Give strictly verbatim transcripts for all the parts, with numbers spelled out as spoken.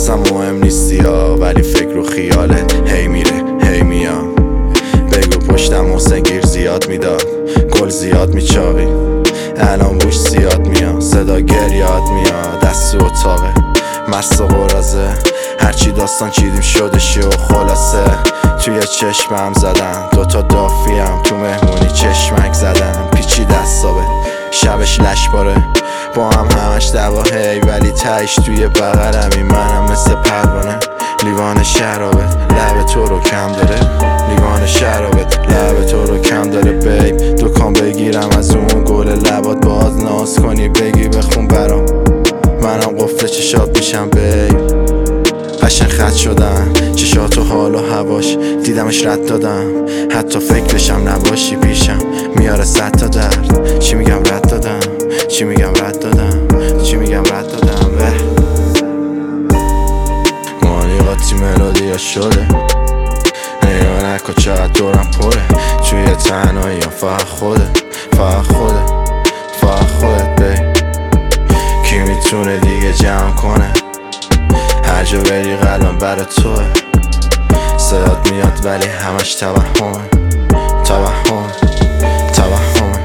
واسم مهم نیستی یا ولی فکر و خیالت هی میره هی میام. بگو پشتم حسین گیر زیاد میداد، گل زیاد میچاقی، الان بوش زیاد میاد، صدا گریاد میاد، دست تو اتاقه مست و قرازه، هرچی داستان چیدیم شده شه و خلاصه. توی چشمم زدن دوتا دافیم، تو مهمونی چشمک زدن، پیچی دستابه شبش لش باره، با هم همش دوا هی ولی تایش توی بغلمی، منم مثل پروانه لیوان شرابت لب تو رو کم داره، لیوان شرابت لب تو رو کم داره بیب. دکان بگیرم از اون گل لبات باز ناز کنی بگی بخون برام، منم قفل چشات میشم بیب. قشنگ خط شدن چشات و حال و هواش، دیدمش رد دادم حتی فکرشم نباشی پیشم، میاره صد تا درد. چی میگم رد دادم، چی میگم رد دادم، چی میگم رد دادم. به مانیقاتی ملودی ها شده، نگاه نکن چقدر دورم پره، توی تنهایی هم فقط خودت، فقط خودت، فقط خودت بی. کی میتونه دیگه جمع کنه، هر جا بری قلبم برا توه، صدات میاد ولی همش توهمه، توهمه، توهمه.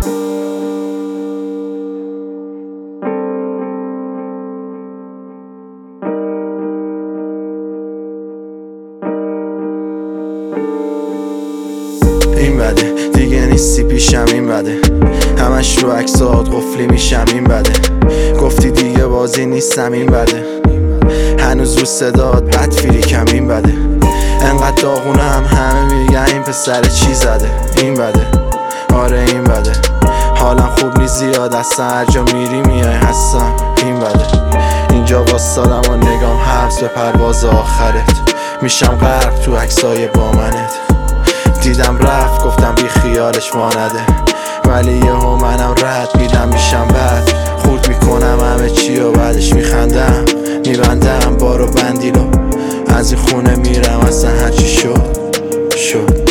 این بده دیگه نیستی پیشم، این بده همش رو عکسات قفلی میشم، این بده گفتی دیگه بازی نیستم، این بده هنوز رو صدات بد فیلیکم، این بده انقدر داغونم همه میگن این پسر چی زده، این بده آره این بده حالم خوب نیست زیاد اصلا، هر جا میری میای هستم، این بده اینجا واسادم و نگام حبس به پرواز آخرت، میشم غرق تو عکسای با منت. دیدم رفت گفتم بی خیالش وانده، ولی یهو منم رد میدم میشم بد، خورد میکنم همه چی و بعدش میخندم، میبندم بارو بندیلو از این خونه میرم، اصلا هرچی شد شد.